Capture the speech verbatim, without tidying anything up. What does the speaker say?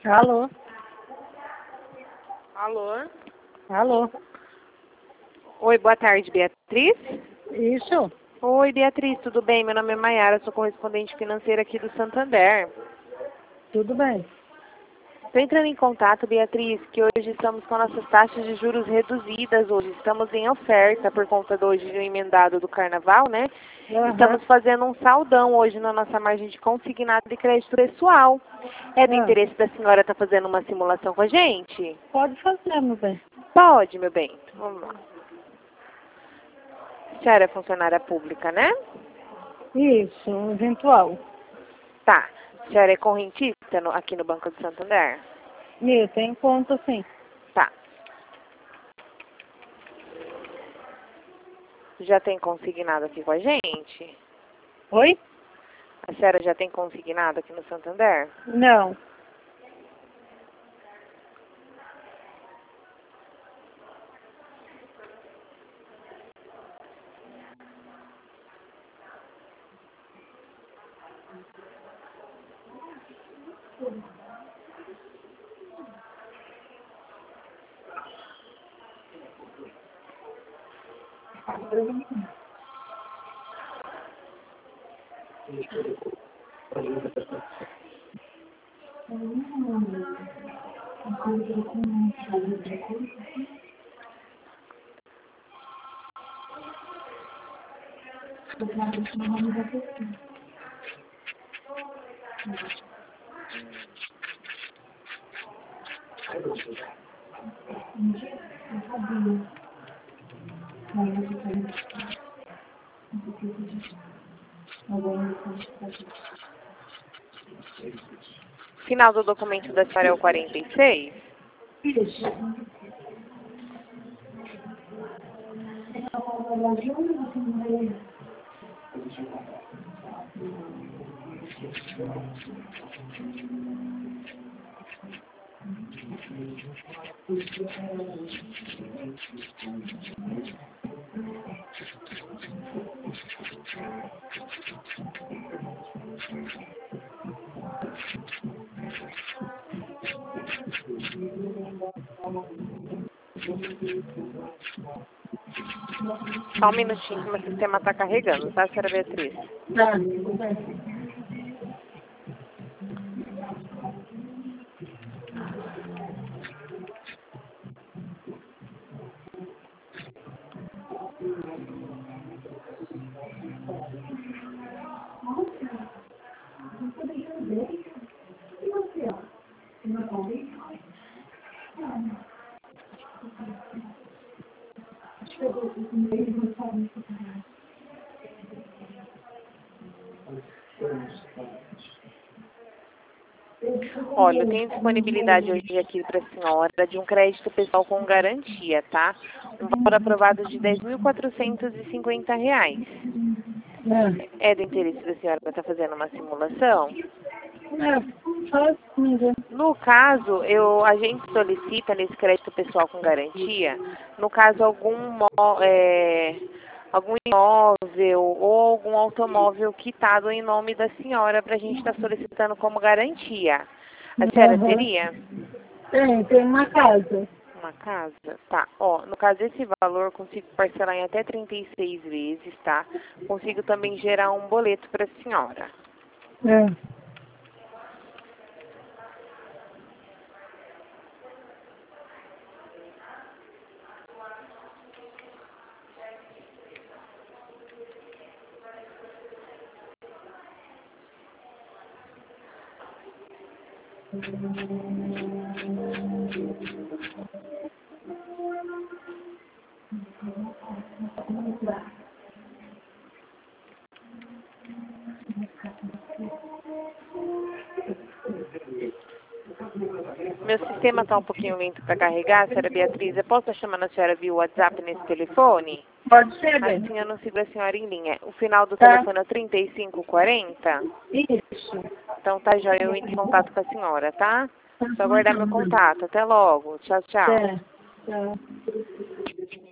Alô? Alô? Alô? Oi, boa tarde, Beatriz? Isso? Oi, Beatriz, tudo bem? Meu nome é Maiara, sou correspondente financeira aqui do Santander. Tudo bem. Estou entrando em contato, Beatriz, que hoje estamos com nossas taxas de juros reduzidas hoje. Estamos em oferta por conta do hoje do emendado do Carnaval, né? Aham. Estamos fazendo um saldão hoje na nossa margem de consignado de crédito pessoal. É do Ah, interesse da senhora estar fazendo uma simulação com a gente? pode fazer, meu bem. Pode, meu bem. Vamos lá. A senhora é funcionária pública, né? Isso, eventual. Tá. A senhora é correntista no- aqui no Banco do Santander? Eu tenho conta, sim. Tá. Já tem consignado aqui com a gente? Oi? A senhora já tem consignado aqui no Santander? Não. Final do documento da senhora é o quarenta e seis? Isso. Só um minutinho que o meu sistema está carregando, tá, senhora Beatriz? Tá, tudo bem. Olha, eu tenho disponibilidade hoje aqui para a senhora de um crédito pessoal com garantia, tá? Um valor aprovado de dez mil quatrocentos e cinquenta reais. É. É do interesse da senhora estar fazendo uma simulação? É, faz comigo. No caso, eu, a gente solicita nesse crédito pessoal com garantia, no caso, algum, mo- é, algum imóvel ou algum automóvel quitado em nome da senhora para a gente estar solicitando como garantia. A senhora Aham. teria Tem, tem uma casa. uma casa? Tá. Ó, no caso, esse valor eu consigo parcelar em até trinta e seis vezes, tá? Consigo também gerar um boleto para a senhora. É. Meu sistema está um pouquinho lento para carregar, senhora Beatriz. Eu posso estar chamando a senhora via WhatsApp nesse telefone? Pode ser, bem. Assim eu não sigo a senhora em linha. O final do Tá? telefone é trinta e cinco quarenta? Isso. Então tá, já eu entro em contato com a senhora, tá? Tá Só bom, aguardar meu então. contato. Até logo. Tchau, tchau. É. Tá.